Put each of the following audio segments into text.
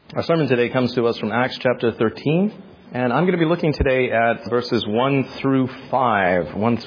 Our sermon today comes to us from Acts chapter 13, and I'm going to be looking today at verses 1 through 5.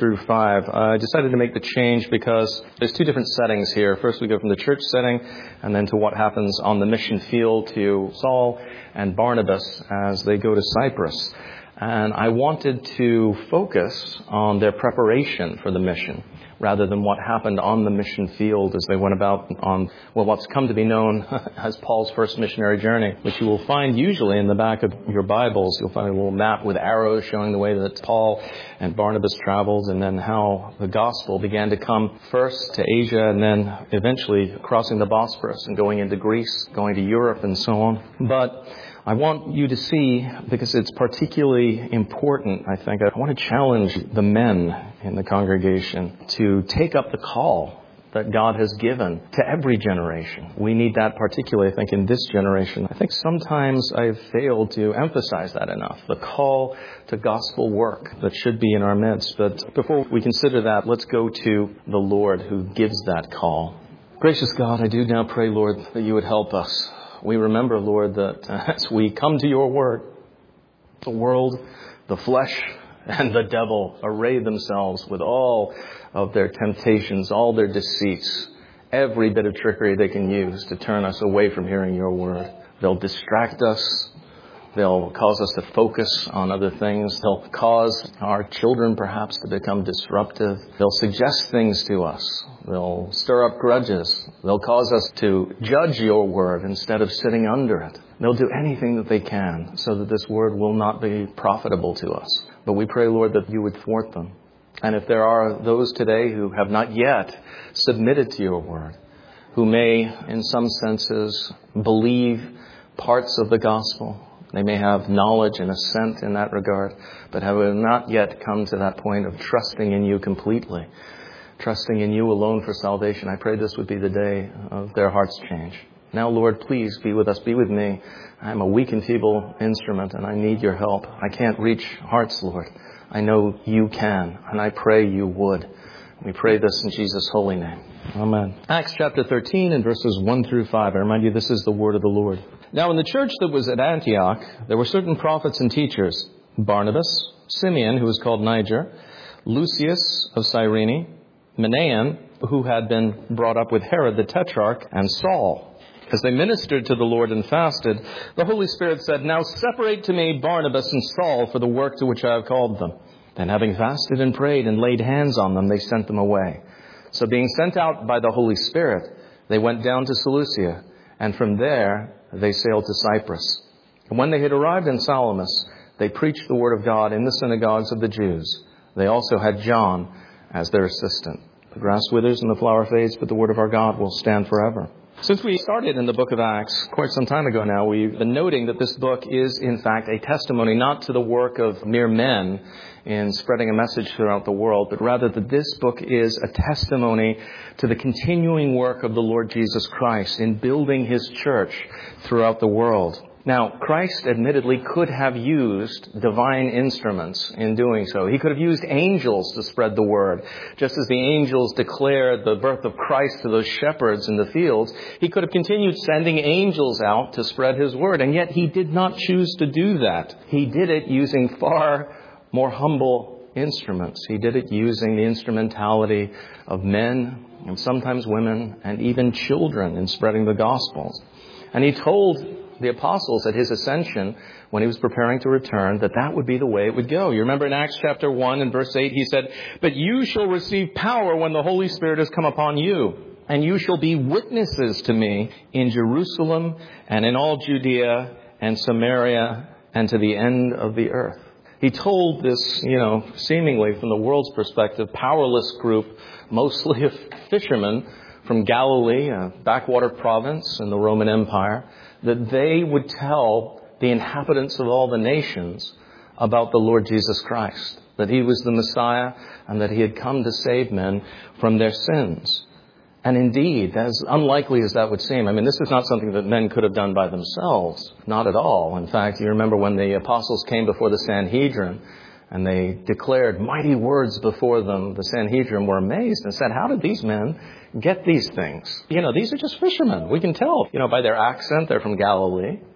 I decided to make the change because there's two different settings here. First, we go from the church setting, and then to what happens on the mission field to Saul and Barnabas as they go to Cyprus. And I wanted to focus on their preparation for the mission, rather than what happened on the mission field as they went about on, what's come to be known as Paul's first missionary journey, which you will find usually in the back of your Bibles. You'll find a little map with arrows showing the way that Paul and Barnabas traveled, and then how the gospel began to come first to Asia and then eventually crossing the Bosphorus and going into Greece, going to Europe and so on. But I want you to see, because it's particularly important, I think, I want to challenge the men in the congregation to take up the call that God has given to every generation. We need that particularly, I think, in this generation. I think sometimes I've failed to emphasize that enough, the call to gospel work that should be in our midst. But before we consider that, let's go to the Lord who gives that call. Gracious God, I do now pray, Lord, that you would help us. We remember, Lord, that as we come to your word, the world, the flesh, and the devil array themselves with all of their temptations, all their deceits, every bit of trickery they can use to turn us away from hearing your word. They'll distract us. They'll cause us to focus on other things. They'll cause our children perhaps to become disruptive. They'll suggest things to us. They'll stir up grudges. They'll cause us to judge your word instead of sitting under it. They'll do anything that they can so that this word will not be profitable to us. But we pray, Lord, that you would thwart them. And if there are those today who have not yet submitted to your word, who may, in some senses, believe parts of the gospel, they may have knowledge and assent in that regard, but have not yet come to that point of trusting in you completely, trusting in you alone for salvation. I pray this would be the day of their hearts' change. Now, Lord, please be with us. Be with me. I'm a weak and feeble instrument, and I need your help. I can't reach hearts, Lord. I know you can, and I pray you would. We pray this in Jesus' holy name. Amen. Acts chapter 13 and verses 1 through 5. I remind you, this is the word of the Lord. Now, in the church that was at Antioch, there were certain prophets and teachers: Barnabas, Simeon, who was called Niger, Lucius of Cyrene, Manaen, who had been brought up with Herod the Tetrarch, and Saul. As they ministered to the Lord and fasted, the Holy Spirit said, "Now separate to me Barnabas and Saul for the work to which I have called them." Then, having fasted and prayed and laid hands on them, they sent them away. So being sent out by the Holy Spirit, they went down to Seleucia, and from there they sailed to Cyprus. And when they had arrived in Salamis, they preached the word of God in the synagogues of the Jews. They also had John as their assistant. The grass withers and the flower fades, but the word of our God will stand forever. Since we started in the book of Acts quite some time ago now, we've been noting that this book is, in fact, a testimony not to the work of mere men in spreading a message throughout the world, but rather that this book is a testimony to the continuing work of the Lord Jesus Christ in building his church throughout the world. Now, Christ admittedly could have used divine instruments in doing so. He could have used angels to spread the word. Just as the angels declared the birth of Christ to those shepherds in the fields, he could have continued sending angels out to spread his word. And yet he did not choose to do that. He did it using far more humble instruments. He did it using the instrumentality of men and sometimes women and even children in spreading the gospels. And he told the apostles at his ascension, when he was preparing to return, that would be the way it would go. You remember in Acts chapter 1 and verse 8, he said, "But you shall receive power when the Holy Spirit has come upon you, and you shall be witnesses to me in Jerusalem and in all Judea and Samaria and to the end of the earth." He told this, seemingly from the world's perspective, powerless group, mostly of fishermen from Galilee, a backwater province in the Roman Empire, that they would tell the inhabitants of all the nations about the Lord Jesus Christ, that he was the Messiah and that he had come to save men from their sins. And indeed, as unlikely as that would seem, this is not something that men could have done by themselves. Not at all. In fact, you remember when the apostles came before the Sanhedrin and they declared mighty words before them, the Sanhedrin were amazed and said, "How did these men get these things? These are just fishermen. We can tell, by their accent, they're from Galilee.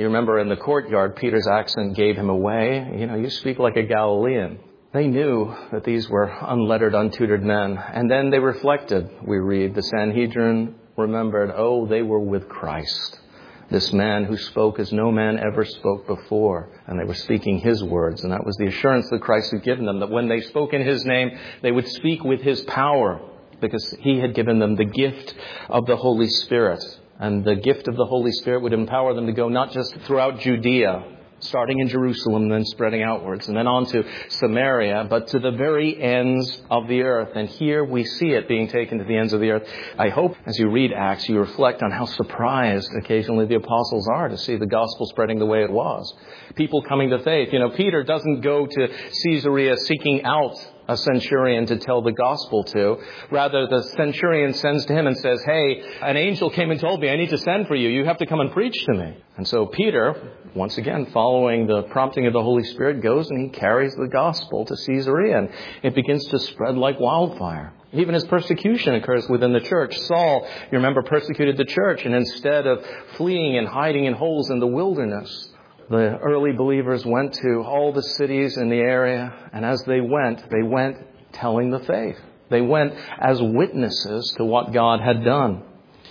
You remember in the courtyard, Peter's accent gave him away. You speak like a Galilean. They knew that these were unlettered, untutored men. And then they reflected, we read, the Sanhedrin remembered, they were with Christ. This man who spoke as no man ever spoke before. And they were speaking his words. And that was the assurance that Christ had given them, that when they spoke in his name, they would speak with his power, because he had given them the gift of the Holy Spirit. And the gift of the Holy Spirit would empower them to go not just throughout Judea, starting in Jerusalem and then spreading outwards, and then on to Samaria, but to the very ends of the earth. And here we see it being taken to the ends of the earth. I hope as you read Acts, you reflect on how surprised occasionally the apostles are to see the gospel spreading the way it was. People coming to faith. Peter doesn't go to Caesarea seeking out a centurion to tell the gospel to. Rather, the centurion sends to him and says, hey, an angel came and told me I need to send for you. You have to come and preach to me. And so Peter, once again, following the prompting of the Holy Spirit, goes and he carries the gospel to Caesarea. And it begins to spread like wildfire. Even as persecution occurs within the church. Saul, you remember, persecuted the church. And instead of fleeing and hiding in holes in the wilderness, the early believers went to all the cities in the area, and as they went telling the faith. They went as witnesses to what God had done.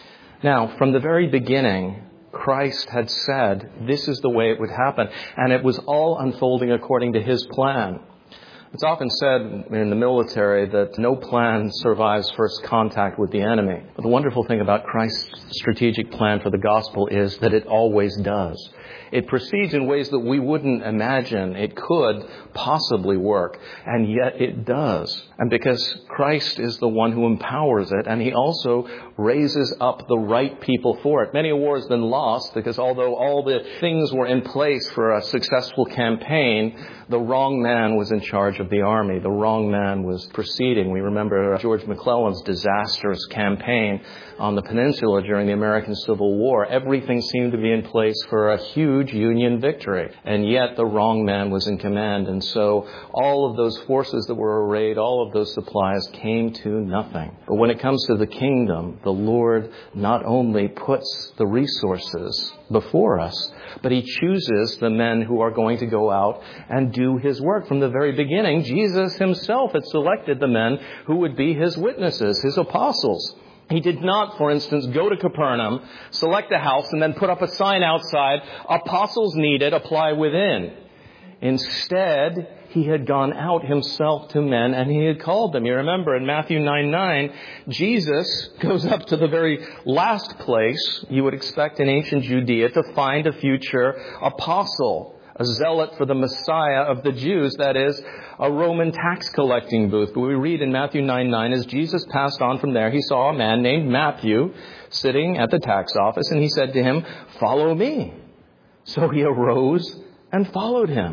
Now, from the very beginning, Christ had said this is the way it would happen, and it was all unfolding according to his plan. It's often said in the military that no plan survives first contact with the enemy. But the wonderful thing about Christ's strategic plan for the gospel is that it always does. It proceeds in ways that we wouldn't imagine it could possibly work, and yet it does. And because Christ is the one who empowers it, and he also raises up the right people for it. Many a war has been lost because although all the things were in place for a successful campaign, the wrong man was in charge of the army. The wrong man was proceeding. We remember George McClellan's disastrous campaign on the peninsula during the American Civil War. Everything seemed to be in place for a huge Union victory. And yet the wrong man was in command. And so all of those forces that were arrayed, all of those supplies came to nothing. But when it comes to the kingdom, the Lord not only puts the resources before us, but he chooses the men who are going to go out and do his work. From the very beginning, Jesus himself had selected the men who would be his witnesses, his apostles. He did not, for instance, go to Capernaum, select a house, and then put up a sign outside, apostles needed, apply within. Instead, he had gone out himself to men and he had called them. You remember in Matthew 9:9, Jesus goes up to the very last place you would expect in ancient Judea to find a future apostle, a zealot for the Messiah of the Jews, that is, a Roman tax collecting booth. But we read in Matthew 9:9, as Jesus passed on from there, he saw a man named Matthew sitting at the tax office, and he said to him, "Follow me." So he arose and followed him.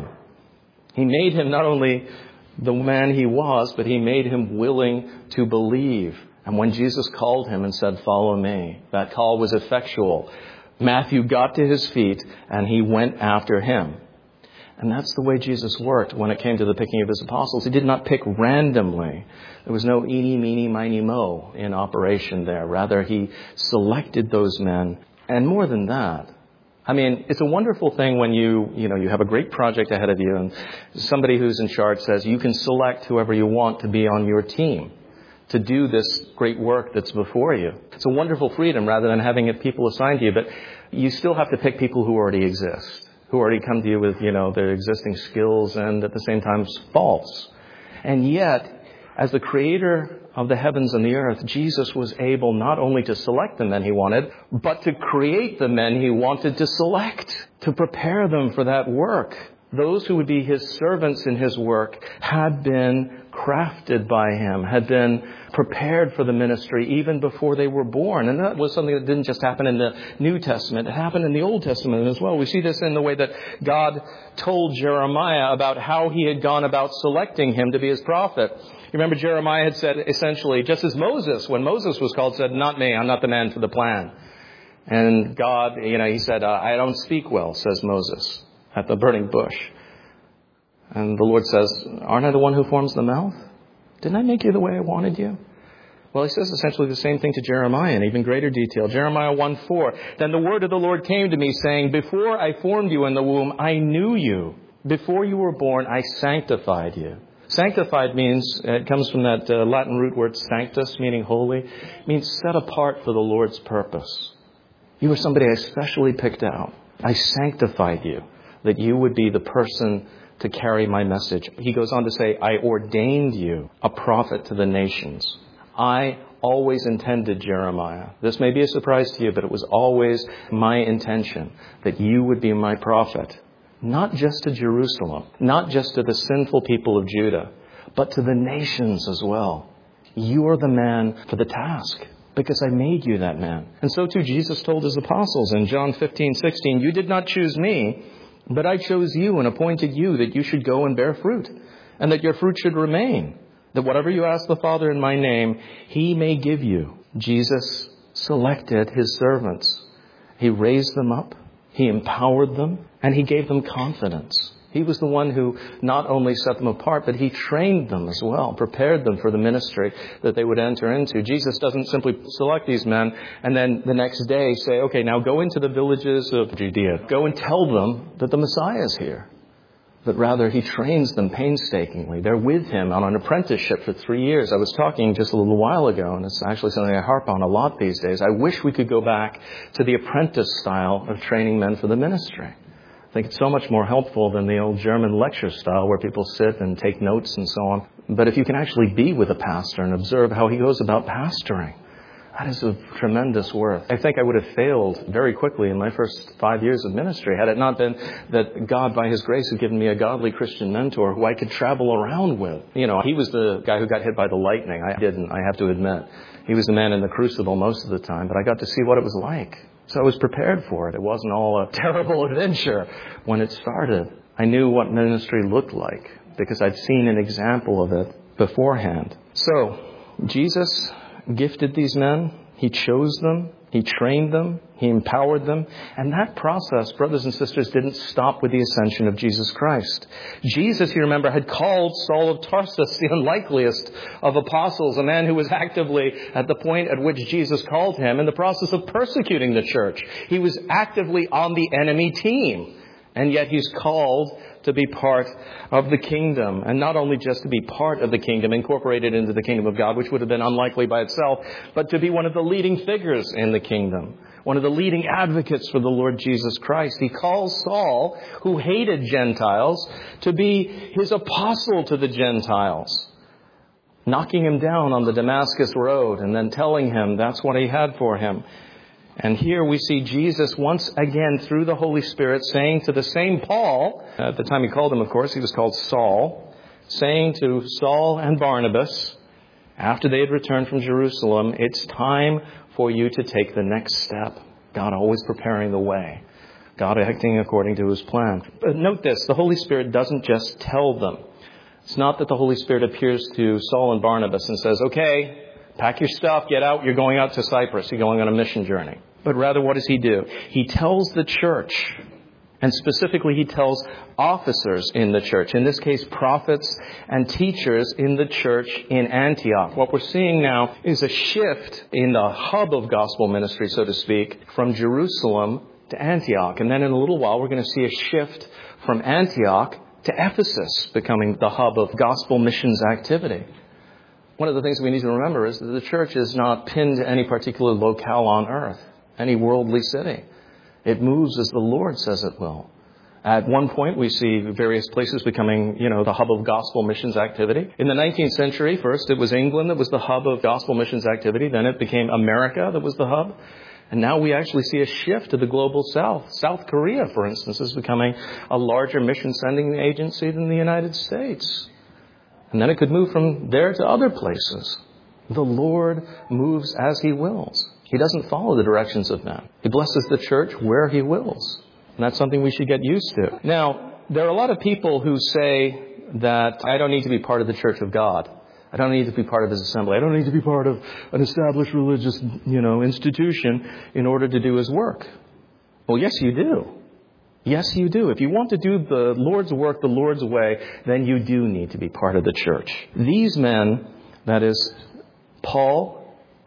He made him not only the man he was, but he made him willing to believe. And when Jesus called him and said, "Follow me," that call was effectual. Matthew got to his feet and he went after him. And that's the way Jesus worked when it came to the picking of his apostles. He did not pick randomly. There was no eeny, meeny, miny, mo in operation there. Rather, he selected those men. And more than that, it's a wonderful thing when you have a great project ahead of you and somebody who's in charge says you can select whoever you want to be on your team to do this great work that's before you. It's a wonderful freedom rather than having people assigned to you, but you still have to pick people who already exist, who already come to you with, their existing skills and at the same time faults. And yet, as the creator of the heavens and the earth, Jesus was able not only to select the men he wanted, but to create the men he wanted to select, to prepare them for that work. Those who would be his servants in his work had been crafted by him, had been prepared for the ministry even before they were born. And that was something that didn't just happen in the New Testament. It happened in the Old Testament as well. We see this in the way that God told Jeremiah about how he had gone about selecting him to be his prophet. You remember Jeremiah had said essentially, just as Moses, when Moses was called, said, "Not me, I'm not the man for the plan." And God, he said, "I don't speak well," says Moses at the burning bush. And the Lord says, "Aren't I the one who forms the mouth? Didn't I make you the way I wanted you?" Well, he says essentially the same thing to Jeremiah in even greater detail. Jeremiah 1:4. Then the word of the Lord came to me, saying, before I formed you in the womb, I knew you. Before you were born, I sanctified you. Sanctified means, it comes from that Latin root word sanctus, meaning holy. It means set apart for the Lord's purpose. You were somebody I specially picked out. I sanctified you, that you would be the person to carry my message. He goes on to say, I ordained you a prophet to the nations. I always intended, Jeremiah. This may be a surprise to you, but it was always my intention that you would be my prophet. Not just to Jerusalem, not just to the sinful people of Judah, but to the nations as well. You are the man for the task, because I made you that man. And so too Jesus told his apostles in John 15:16, you did not choose me, but I chose you and appointed you that you should go and bear fruit, and that your fruit should remain, that whatever you ask the Father in my name, he may give you. Jesus selected his servants. He raised them up. He empowered them, and he gave them confidence. He was the one who not only set them apart, but he trained them as well, prepared them for the ministry that they would enter into. Jesus doesn't simply select these men and then the next day say, okay, now go into the villages of Judea. Go and tell them that the Messiah is here. But rather, he trains them painstakingly. They're with him on an apprenticeship for 3 years. I was talking just a little while ago, and it's actually something I harp on a lot these days. I wish we could go back to the apprentice style of training men for the ministry. I think it's so much more helpful than the old German lecture style where people sit and take notes and so on. But if you can actually be with a pastor and observe how he goes about pastoring, that is of tremendous worth. I think I would have failed very quickly in my first 5 years of ministry had it not been that God, by his grace, had given me a godly Christian mentor who I could travel around with. You know, he was the guy who got hit by the lightning. I didn't, I have to admit. He was the man in the crucible most of the time, but I got to see what it was like. So I was prepared for it. It wasn't all a terrible adventure when it started. I knew what ministry looked like because I'd seen an example of it beforehand. So, Jesus gifted these men. He chose them. He trained them. He empowered them. And that process, brothers and sisters, didn't stop with the ascension of Jesus Christ. Jesus, you remember, had called Saul of Tarsus, the unlikeliest of apostles, a man who was actively, at the point at which Jesus called him, in the process of persecuting the church. He was actively on the enemy team. And yet he's called to be part of the kingdom. And not only just to be part of the kingdom, incorporated into the kingdom of God, which would have been unlikely by itself, but to be one of the leading figures in the kingdom. One of the leading advocates for the Lord Jesus Christ. He calls Saul, who hated Gentiles, to be his apostle to the Gentiles. Knocking him down on the Damascus road and then telling him that's what he had for him. And here we see Jesus once again through the Holy Spirit saying to the same Paul, at the time he called him, of course, he was called Saul, saying to Saul and Barnabas, after they had returned from Jerusalem, it's time for you to take the next step. God always preparing the way. God acting according to his plan. But note this, the Holy Spirit doesn't just tell them. It's not that the Holy Spirit appears to Saul and Barnabas and says, okay, pack your stuff, get out, you're going out to Cyprus, you're going on a mission journey. But rather, what does he do? He tells the church, and specifically he tells officers in the church, in this case prophets and teachers in the church in Antioch. What we're seeing now is a shift in the hub of gospel ministry, so to speak, from Jerusalem to Antioch. And then in a little while, we're going to see a shift from Antioch to Ephesus, becoming the hub of gospel missions activity. One of the things we need to remember is that the church is not pinned to any particular locale on earth, any worldly city. It moves as the Lord says it will. At one point, we see various places becoming, the hub of gospel missions activity. In the 19th century, first it was England that was the hub of gospel missions activity. Then it became America that was the hub. And now we actually see a shift to the global south. South Korea, for instance, is becoming a larger mission sending agency than the United States. And then it could move from there to other places. The Lord moves as he wills. He doesn't follow the directions of men. He blesses the church where he wills. And that's something we should get used to. Now, there are a lot of people who say that I don't need to be part of the church of God. I don't need to be part of his assembly. I don't need to be part of an established religious, institution in order to do his work. Well, yes, you do. Yes, you do. If you want to do the Lord's work the Lord's way, then you do need to be part of the church. These men, that is, Paul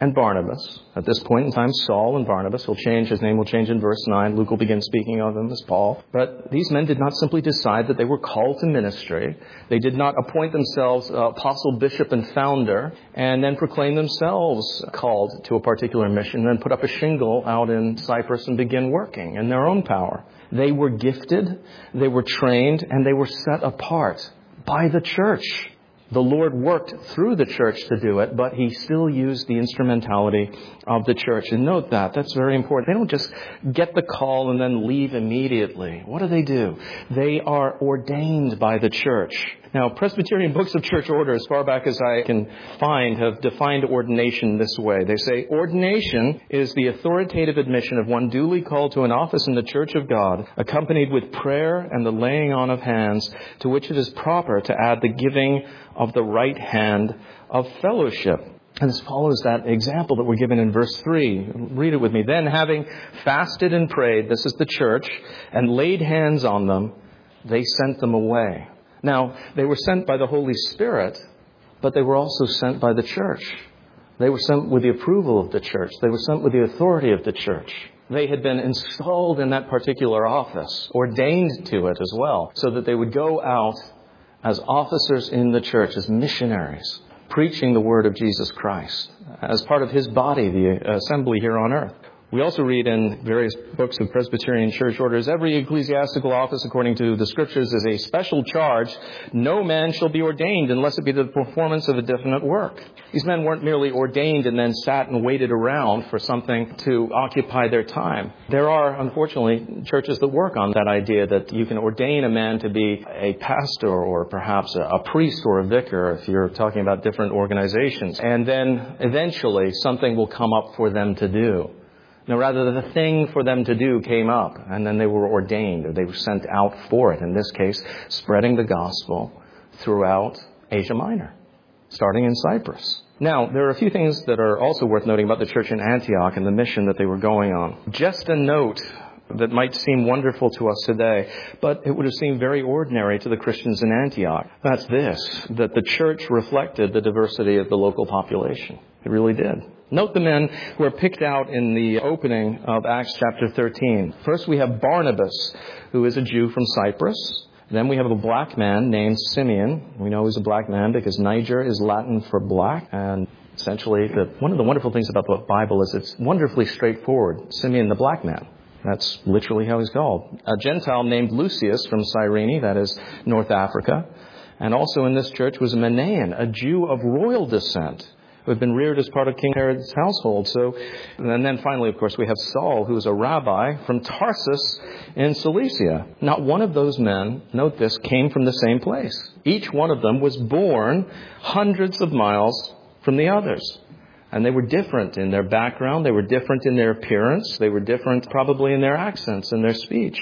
and Barnabas. At this point in time, Saul and Barnabas will change. His name will change in verse 9. Luke will begin speaking of them as Paul. But these men did not simply decide that they were called to ministry. They did not appoint themselves apostle, bishop, and founder and then proclaim themselves called to a particular mission and then put up a shingle out in Cyprus and begin working in their own power. They were gifted, they were trained, and they were set apart by the church. The Lord worked through the church to do it, but he still used the instrumentality of the church. And note that. That's very important. They don't just get the call and then leave immediately. What do? They are ordained by the church. Now, Presbyterian books of church order, as far back as I can find, have defined ordination this way. They say, ordination is the authoritative admission of one duly called to an office in the church of God, accompanied with prayer and the laying on of hands, to which it is proper to add the giving of the right hand of fellowship. And this follows that example that we're given in verse 3. Read it with me. Then, having fasted and prayed, this is the church, and laid hands on them, they sent them away. Now, they were sent by the Holy Spirit, but they were also sent by the church. They were sent with the approval of the church. They were sent with the authority of the church. They had been installed in that particular office, ordained to it as well, so that they would go out as officers in the church, as missionaries, preaching the word of Jesus Christ, as part of his body, the assembly here on earth. We also read in various books of Presbyterian church orders, every ecclesiastical office, according to the Scriptures, is a special charge. No man shall be ordained unless it be the performance of a definite work. These men weren't merely ordained and then sat and waited around for something to occupy their time. There are, unfortunately, churches that work on that idea that you can ordain a man to be a pastor or perhaps a priest or a vicar if you're talking about different organizations. And then eventually something will come up for them to do. No, rather, the thing for them to do came up, and then they were ordained, or they were sent out for it. In this case, spreading the gospel throughout Asia Minor, starting in Cyprus. Now, there are a few things that are also worth noting about the church in Antioch and the mission that they were going on. Just a note that might seem wonderful to us today, but it would have seemed very ordinary to the Christians in Antioch. That's this, that the church reflected the diversity of the local population. It really did. Note the men who are picked out in the opening of Acts chapter 13. First we have Barnabas, who is a Jew from Cyprus. Then we have a black man named Simeon. We know he's a black man because Niger is Latin for black. And essentially, one of the wonderful things about the Bible is it's wonderfully straightforward. Simeon the black man. That's literally how he's called. A Gentile named Lucius from Cyrene, that is North Africa. And also in this church was a Manaen, a Jew of royal descent, who had been reared as part of King Herod's household. And then finally, of course, we have Saul, who is a rabbi from Tarsus in Cilicia. Not one of those men, note this, came from the same place. Each one of them was born hundreds of miles from the others. And they were different in their background. They were different in their appearance. They were different probably in their accents and their speech.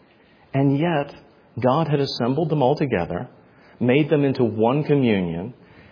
And yet, God had assembled them all together, made them into one communion,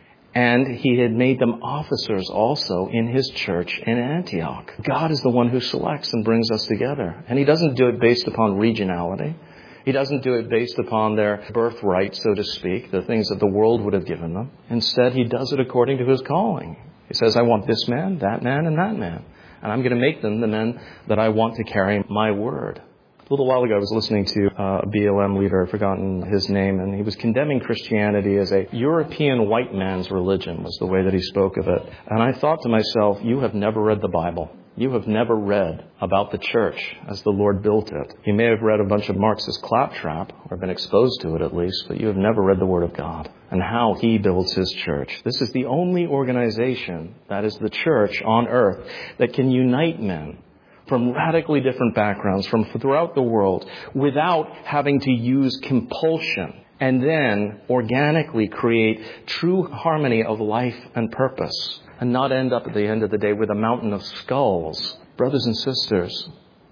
and he had made them officers also in his church in Antioch. God is the one who selects and brings us together. And he doesn't do it based upon regionality. He doesn't do it based upon their birthright, so to speak, the things that the world would have given them. Instead, he does it according to his calling. He says, I want this man, and that man. And I'm going to make them the men that I want to carry my word. A little while ago, I was listening to a BLM leader, I've forgotten his name, and he was condemning Christianity as a European white man's religion, was the way that he spoke of it. And I thought to myself, you have never read the Bible. You have never read about the church as the Lord built it. You may have read a bunch of Marxist claptrap, or been exposed to it at least, but you have never read the Word of God and how he builds his church. This is the only organization, that is the church on earth, that can unite men from radically different backgrounds from throughout the world without having to use compulsion, and then organically create true harmony of life and purpose and not end up at the end of the day with a mountain of skulls. Brothers and sisters,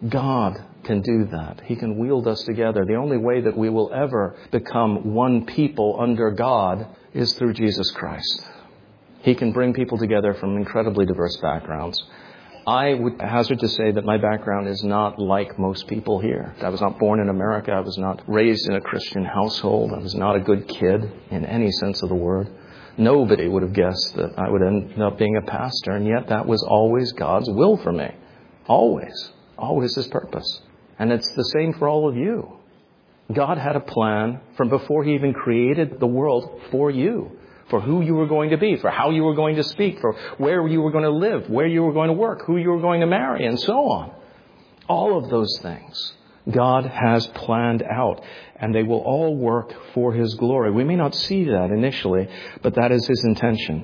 God can do that. He can wield us together. The only way that we will ever become one people under God is through Jesus Christ. He can bring people together from incredibly diverse backgrounds. I would hazard to say that my background is not like most people here. I was not born in America. I was not raised in a Christian household. I was not a good kid in any sense of the word. Nobody would have guessed that I would end up being a pastor, and yet that was always God's will for me. Always. Always His purpose. And it's the same for all of you. God had a plan from before He even created the world for you, for who you were going to be, for how you were going to speak, for where you were going to live, where you were going to work, who you were going to marry, and so on. All of those things God has planned out, and they will all work for His glory. We may not see that initially, but that is His intention.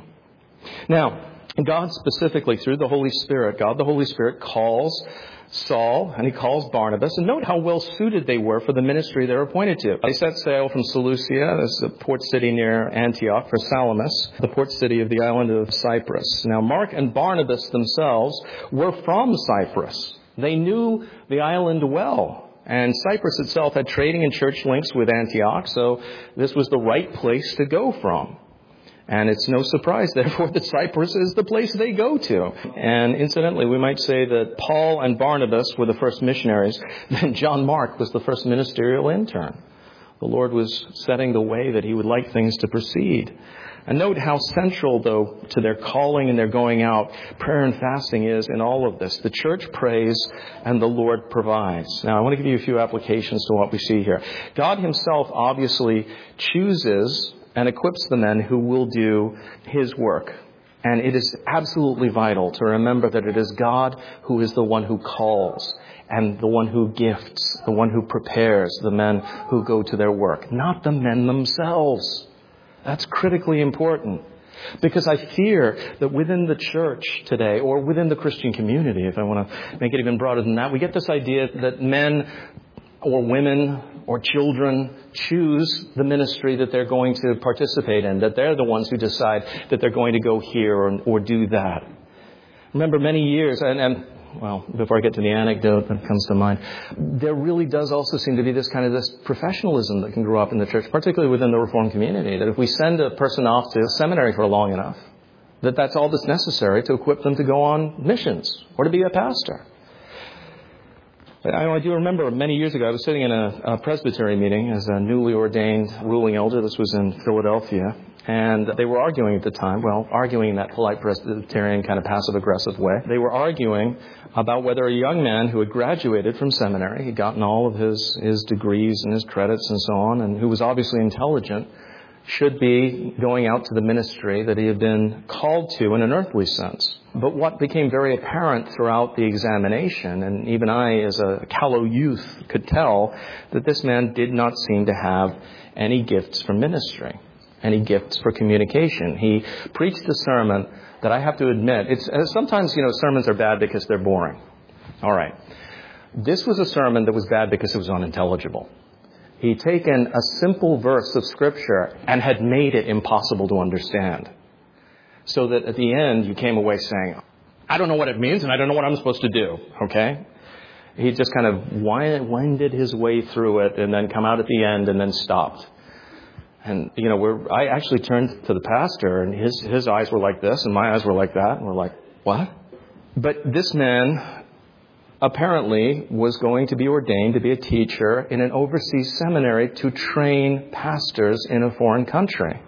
Now, God specifically, through the Holy Spirit, God the Holy Spirit calls Saul and He calls Barnabas. And note how well suited they were for the ministry they're appointed to. They set sail from Seleucia, that's a port city near Antioch, for Salamis, the port city of the island of Cyprus. Now, Mark and Barnabas themselves were from Cyprus. They knew the island well. And Cyprus itself had trading and church links with Antioch, so this was the right place to go from. And it's no surprise, therefore, that Cyprus is the place they go to. And incidentally, we might say that Paul and Barnabas were the first missionaries, then John Mark was the first ministerial intern. The Lord was setting the way that He would like things to proceed. And note how central, though, to their calling and their going out, prayer and fasting is in all of this. The church prays and the Lord provides. Now, I want to give you a few applications to what we see here. God Himself obviously chooses and equips the men who will do His work. And it is absolutely vital to remember that it is God who is the one who calls and the one who gifts, the one who prepares the men who go to their work, not the men themselves. That's critically important. Because I fear that within the church today, or within the Christian community, if I want to make it even broader than that, we get this idea that men or women or children choose the ministry that they're going to participate in, that they're the ones who decide that they're going to go here or do that. Remember many years, well, before I get to the anecdote that comes to mind, there really does also seem to be this professionalism that can grow up in the church, particularly within the Reformed community, that if we send a person off to seminary for long enough, that's all that's necessary to equip them to go on missions or to be a pastor. I do remember many years ago, I was sitting in a presbytery meeting as a newly ordained ruling elder. This was in Philadelphia. And they were arguing at the time, arguing in that polite Presbyterian kind of passive-aggressive way. They were arguing about whether a young man who had graduated from seminary, he'd gotten all of his degrees and his credits and so on, and who was obviously intelligent, should be going out to the ministry that he had been called to in an earthly sense. But what became very apparent throughout the examination, and even I as a callow youth could tell, that this man did not seem to have any gifts for ministry, any gifts for communication. He preached a sermon that I have to admit, sometimes, sermons are bad because they're boring. All right. This was a sermon that was bad because it was unintelligible. He'd taken a simple verse of Scripture and had made it impossible to understand. So that at the end, you came away saying, I don't know what it means and I don't know what I'm supposed to do. Okay? He just kind of winded his way through it and then come out at the end and then stopped. And, I actually turned to the pastor and his eyes were like this and my eyes were like that. And we're like, what? But this man apparently was going to be ordained to be a teacher in an overseas seminary to train pastors in a foreign country.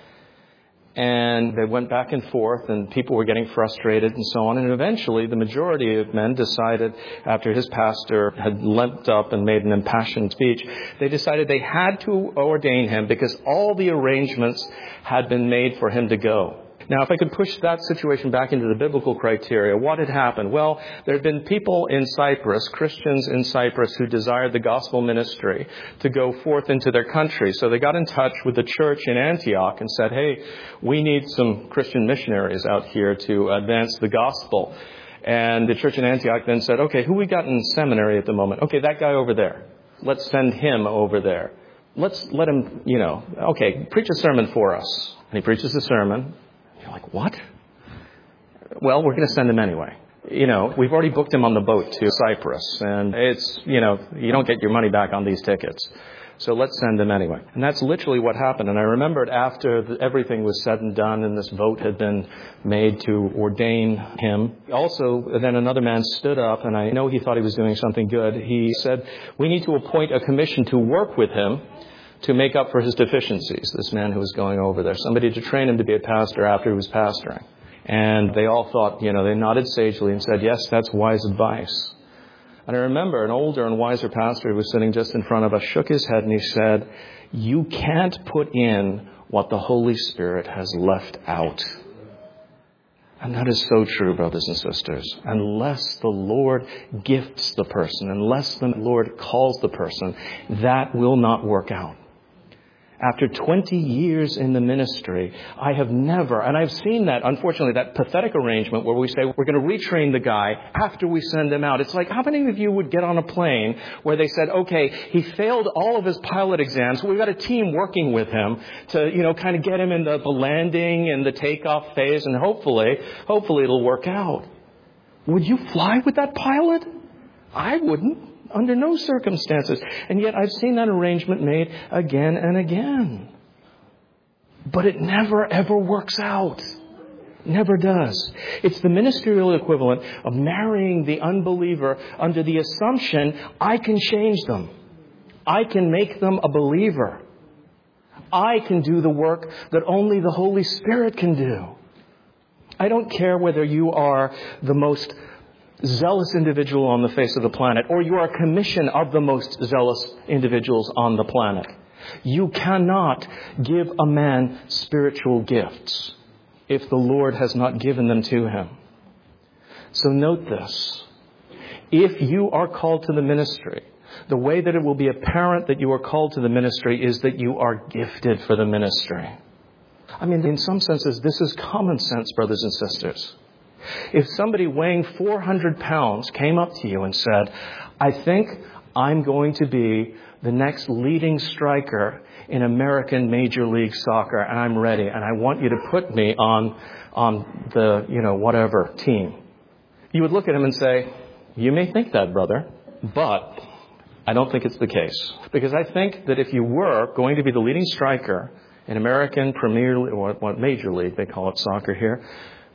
And they went back and forth and people were getting frustrated and so on. And eventually the majority of men decided, after his pastor had leapt up and made an impassioned speech, they decided they had to ordain him because all the arrangements had been made for him to go. Now, if I could push that situation back into the biblical criteria, what had happened? Well, there had been people in Cyprus, Christians in Cyprus, who desired the gospel ministry to go forth into their country. So they got in touch with the church in Antioch and said, hey, we need some Christian missionaries out here to advance the gospel. And the church in Antioch then said, okay, who we got in seminary at the moment? Okay, that guy over there. Let's send him over there. Let's let him, okay, preach a sermon for us. And he preaches a sermon. You're like, what? Well, we're going to send him anyway. We've already booked him on the boat to Cyprus. And it's, you don't get your money back on these tickets. So let's send him anyway. And that's literally what happened. And I remembered after everything was said and done and this vote had been made to ordain him. Also, then another man stood up, and I know he thought he was doing something good. He said, we need to appoint a commission to work with him to make up for his deficiencies, this man who was going over there. Somebody to train him to be a pastor after he was pastoring. And they all thought, they nodded sagely and said, yes, that's wise advice. And I remember an older and wiser pastor who was sitting just in front of us shook his head and he said, you can't put in what the Holy Spirit has left out. And that is so true, brothers and sisters. Unless the Lord gifts the person, unless the Lord calls the person, that will not work out. After 20 years in the ministry, I have never, and I've seen that, unfortunately, that pathetic arrangement where we say we're going to retrain the guy after we send him out. It's like, how many of you would get on a plane where they said, okay, he failed all of his pilot exams, so we've got a team working with him to, kind of get him in the landing and the takeoff phase, and hopefully it'll work out. Would you fly with that pilot? I wouldn't. Under no circumstances. And yet I've seen that arrangement made again and again. But it never, ever works out. Never does. It's the ministerial equivalent of marrying the unbeliever under the assumption I can change them. I can make them a believer. I can do the work that only the Holy Spirit can do. I don't care whether you are the most zealous individual on the face of the planet, or you are a commission of the most zealous individuals on the planet. You cannot give a man spiritual gifts if the Lord has not given them to him. So note this. If you are called to the ministry, the way that it will be apparent that you are called to the ministry is that you are gifted for the ministry. I mean, in some senses, this is common sense, brothers and sisters. If somebody weighing 400 pounds came up to you and said, I think I'm going to be the next leading striker in American Major League Soccer, and I'm ready, and I want you to put me on the, whatever team. You would look at him and say, you may think that, brother, but I don't think it's the case. Because I think that if you were going to be the leading striker in American Premier League, or what Major League, they call it soccer here,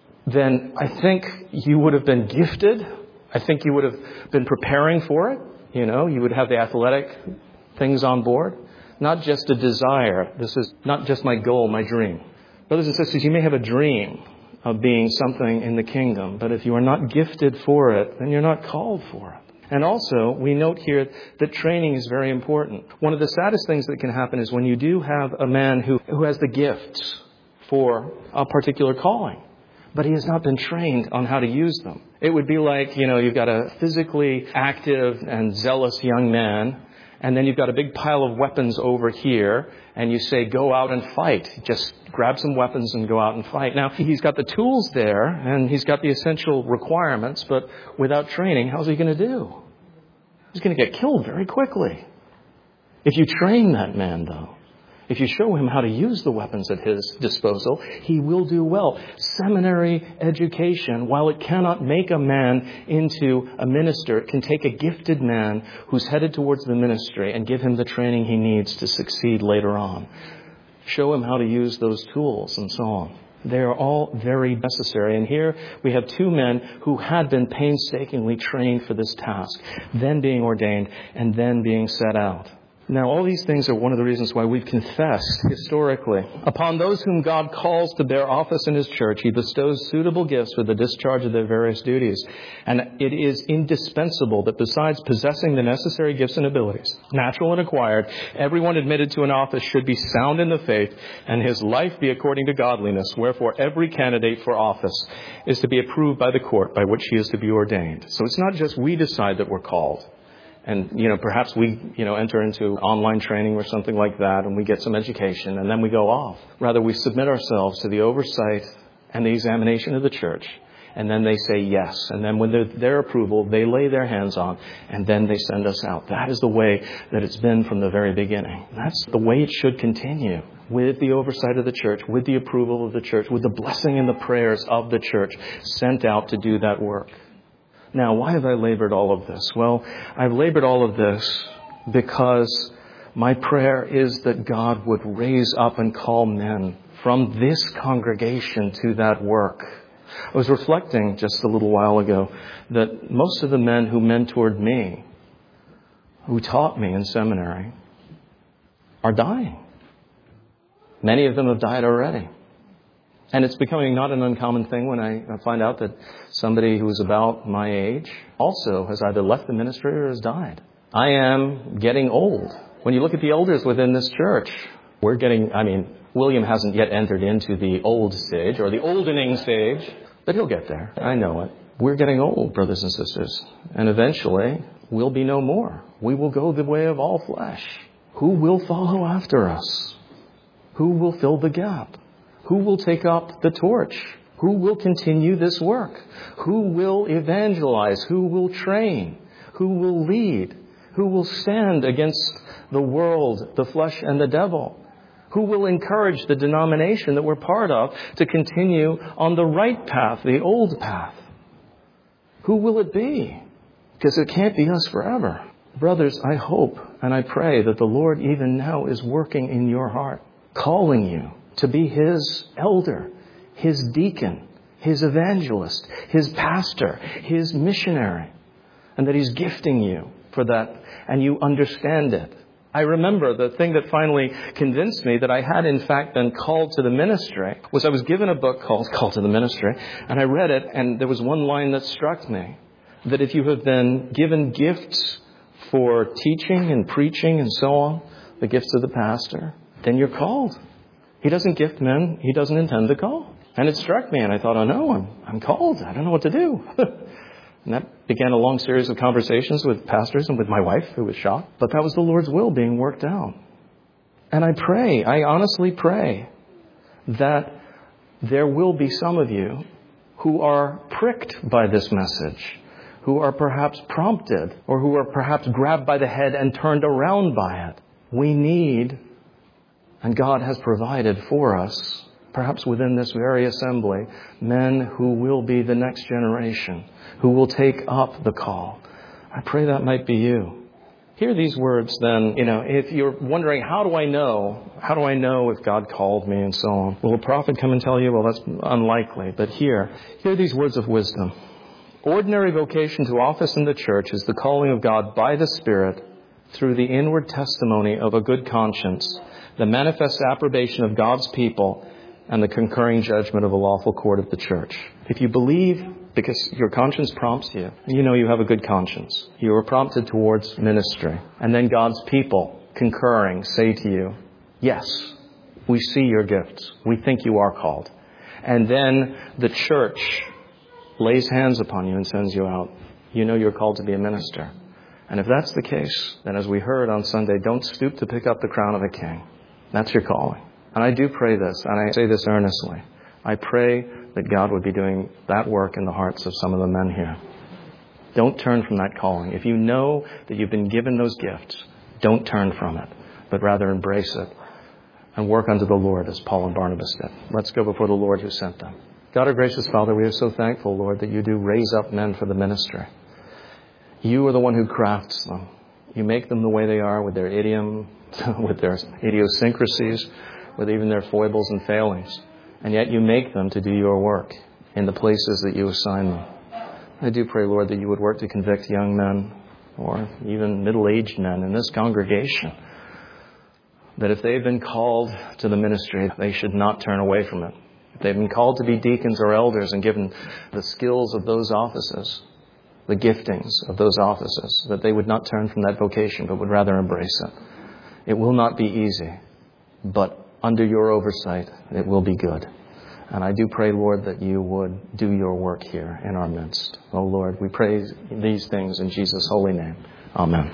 then I think you would have been gifted. I think you would have been preparing for it. You would have the athletic things on board. Not just a desire. This is not just my goal, my dream. Brothers and sisters, you may have a dream of being something in the kingdom, but if you are not gifted for it, then you're not called for it. And also, we note here that training is very important. One of the saddest things that can happen is when you do have a man who has the gifts for a particular calling, but he has not been trained on how to use them. It would be like, you've got a physically active and zealous young man, and then you've got a big pile of weapons over here, and you say, go out and fight. Just grab some weapons and go out and fight. Now, he's got the tools there, and he's got the essential requirements, but without training, how's he going to do? He's going to get killed very quickly. If you train that man, though, if you show him how to use the weapons at his disposal, he will do well. Seminary education, while it cannot make a man into a minister, it can take a gifted man who's headed towards the ministry and give him the training he needs to succeed later on. Show him how to use those tools and so on. They are all very necessary. And here we have two men who had been painstakingly trained for this task, then being ordained and then being set out. Now, all these things are one of the reasons why we've confessed historically. Upon those whom God calls to bear office in His church, He bestows suitable gifts for the discharge of their various duties. And it is indispensable that besides possessing the necessary gifts and abilities, natural and acquired, everyone admitted to an office should be sound in the faith and his life be according to godliness. Wherefore, every candidate for office is to be approved by the court by which he is to be ordained. So it's not just we decide that we're called. And, perhaps we, enter into online training or something like that, and we get some education, and then we go off. Rather, we submit ourselves to the oversight and the examination of the church, and then they say yes. And then when their approval, they lay their hands on, and then they send us out. That is the way that it's been from the very beginning. That's the way it should continue, with the oversight of the church, with the approval of the church, with the blessing and the prayers of the church sent out to do that work. Now, why have I labored all of this? Well, I've labored all of this because my prayer is that God would raise up and call men from this congregation to that work. I was reflecting just a little while ago that most of the men who mentored me, who taught me in seminary, are dying. Many of them have died already. And it's becoming not an uncommon thing when I find out that somebody who is about my age also has either left the ministry or has died. I am getting old. When you look at the elders within this church, William hasn't yet entered into the old stage or the oldening stage, but he'll get there. I know it. We're getting old, brothers and sisters. And eventually, we'll be no more. We will go the way of all flesh. Who will follow after us? Who will fill the gap? Who will take up the torch? Who will continue this work? Who will evangelize? Who will train? Who will lead? Who will stand against the world, the flesh, and the devil? Who will encourage the denomination that we're part of to continue on the right path, the old path? Who will it be? Because it can't be us forever. Brothers, I hope and I pray that the Lord even now is working in your heart, calling you to be His elder, His deacon, His evangelist, His pastor, His missionary, and that He's gifting you for that, and you understand it. I remember the thing that finally convinced me that I had in fact been called to the ministry was I was given a book called Call to the Ministry, and I read it, and there was one line that struck me, that if you have been given gifts for teaching and preaching and so on, the gifts of the pastor, then you're called. He doesn't gift men He doesn't intend to call. And it struck me, and I thought, oh no, I'm called. I don't know what to do. And that began a long series of conversations with pastors and with my wife, who was shocked. But that was the Lord's will being worked out. And I honestly pray that there will be some of you who are pricked by this message, who are perhaps prompted, or who are perhaps grabbed by the head and turned around by it. We need, and God has provided for us, perhaps within this very assembly, men who will be the next generation, who will take up the call. I pray that might be you. Hear these words then, if you're wondering, how do I know if God called me and so on? Will a prophet come and tell you? Well, that's unlikely. But hear these words of wisdom. Ordinary vocation to office in the church is the calling of God by the Spirit through the inward testimony of a good conscience, the manifest approbation of God's people, and the concurring judgment of a lawful court of the church. If you believe, because your conscience prompts you, you have a good conscience. You are prompted towards ministry. And then God's people, concurring, say to you, yes, we see your gifts. We think you are called. And then the church lays hands upon you and sends you out. You're called to be a minister. And if that's the case, then as we heard on Sunday, don't stoop to pick up the crown of a king. That's your calling. And I do pray this, and I say this earnestly. I pray that God would be doing that work in the hearts of some of the men here. Don't turn from that calling. If you know that you've been given those gifts, don't turn from it, but rather embrace it and work unto the Lord as Paul and Barnabas did. Let's go before the Lord who sent them. God, our gracious Father, we are so thankful, Lord, that you do raise up men for the ministry. You are the one who crafts them. You make them the way they are with their idiom, with their idiosyncrasies, with even their foibles and failings. And yet you make them to do your work in the places that you assign them. I do pray, Lord, that you would work to convict young men or even middle-aged men in this congregation, that if they've been called to the ministry, they should not turn away from it. If they've been called to be deacons or elders and given the skills of those offices, the giftings of those offices, that they would not turn from that vocation, but would rather embrace it. It will not be easy, but under your oversight, it will be good. And I do pray, Lord, that you would do your work here in our midst. Oh, Lord, we pray these things in Jesus' holy name. Amen.